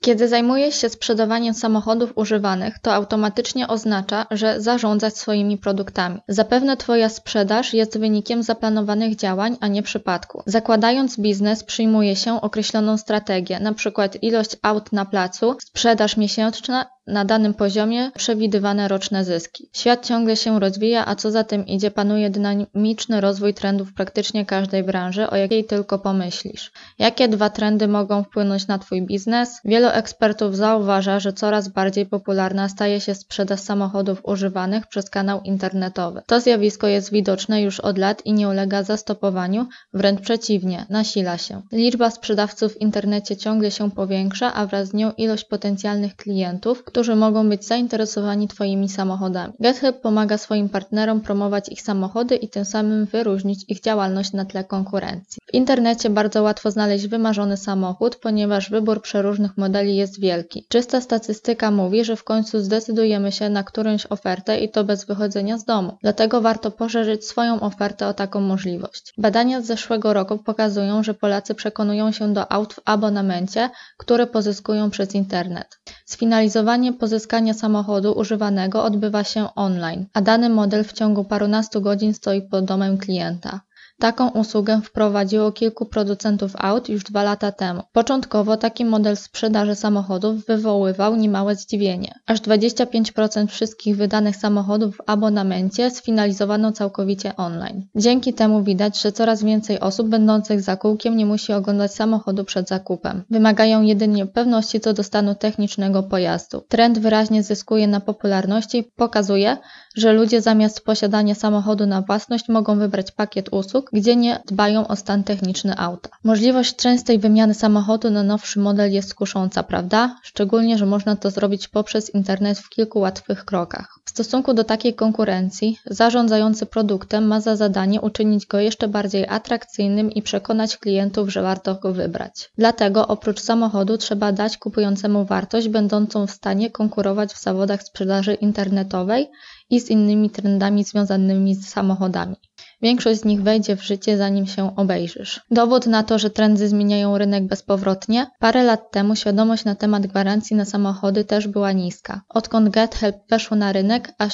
Kiedy zajmujesz się sprzedawaniem samochodów używanych, to automatycznie oznacza, że zarządzasz swoimi produktami. Zapewne Twoja sprzedaż jest wynikiem zaplanowanych działań, a nie przypadku. Zakładając biznes, przyjmuje się określoną strategię, np. ilość aut na placu, sprzedaż miesięczna na danym poziomie, przewidywane roczne zyski. Świat ciągle się rozwija, a co za tym idzie, panuje dynamiczny rozwój trendów w praktycznie każdej branży, o jakiej tylko pomyślisz. Jakie 2 trendy mogą wpłynąć na Twój biznes? Wielu ekspertów zauważa, że coraz bardziej popularna staje się sprzedaż samochodów używanych przez kanał internetowy. To zjawisko jest widoczne już od lat i nie ulega zastopowaniu, wręcz przeciwnie, nasila się. Liczba sprzedawców w internecie ciągle się powiększa, a wraz z nią ilość potencjalnych klientów, którzy mogą być zainteresowani Twoimi samochodami. GetHelp pomaga swoim partnerom promować ich samochody i tym samym wyróżnić ich działalność na tle konkurencji. W internecie bardzo łatwo znaleźć wymarzony samochód, ponieważ wybór przeróżnych modeli jest wielki. Czysta statystyka mówi, że w końcu zdecydujemy się na którąś ofertę i to bez wychodzenia z domu. Dlatego warto poszerzyć swoją ofertę o taką możliwość. Badania z zeszłego roku pokazują, że Polacy przekonują się do aut w abonamencie, które pozyskują przez internet. Sfinalizowanie pozyskania samochodu używanego odbywa się online, a dany model w ciągu parunastu godzin stoi pod domem klienta. Taką usługę wprowadziło kilku producentów aut już 2 lata temu. Początkowo taki model sprzedaży samochodów wywoływał niemałe zdziwienie. Aż 25% wszystkich wydanych samochodów w abonamencie sfinalizowano całkowicie online. Dzięki temu widać, że coraz więcej osób będących za kółkiem nie musi oglądać samochodu przed zakupem. Wymagają jedynie pewności co do stanu technicznego pojazdu. Trend wyraźnie zyskuje na popularności i pokazuje, że ludzie zamiast posiadania samochodu na własność mogą wybrać pakiet usług, gdzie nie dbają o stan techniczny auta. Możliwość częstej wymiany samochodu na nowszy model jest kusząca, prawda? Szczególnie, że można to zrobić poprzez internet w kilku łatwych krokach. W stosunku do takiej konkurencji, zarządzający produktem ma za zadanie uczynić go jeszcze bardziej atrakcyjnym i przekonać klientów, że warto go wybrać. Dlatego oprócz samochodu trzeba dać kupującemu wartość będącą w stanie konkurować w zawodach sprzedaży internetowej i z innymi trendami związanymi z samochodami. Większość z nich wejdzie w życie, zanim się obejrzysz. Dowód na to, że trendy zmieniają rynek bezpowrotnie? Parę lat temu świadomość na temat gwarancji na samochody też była niska. Odkąd GetHelp weszło na rynek, aż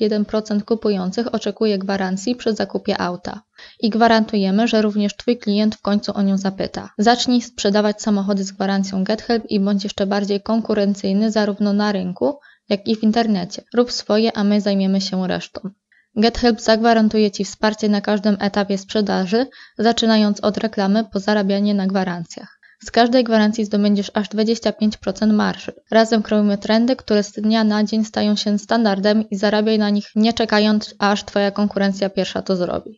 31% kupujących oczekuje gwarancji przy zakupie auta. I gwarantujemy, że również Twój klient w końcu o nią zapyta. Zacznij sprzedawać samochody z gwarancją GetHelp i bądź jeszcze bardziej konkurencyjny zarówno na rynku, jak i w internecie. Rób swoje, a my zajmiemy się resztą. GetHelp zagwarantuje Ci wsparcie na każdym etapie sprzedaży, zaczynając od reklamy po zarabianie na gwarancjach. Z każdej gwarancji zdobędziesz aż 25% marży. Razem kreujemy trendy, które z dnia na dzień stają się standardem i zarabiaj na nich nie czekając, aż Twoja konkurencja pierwsza to zrobi.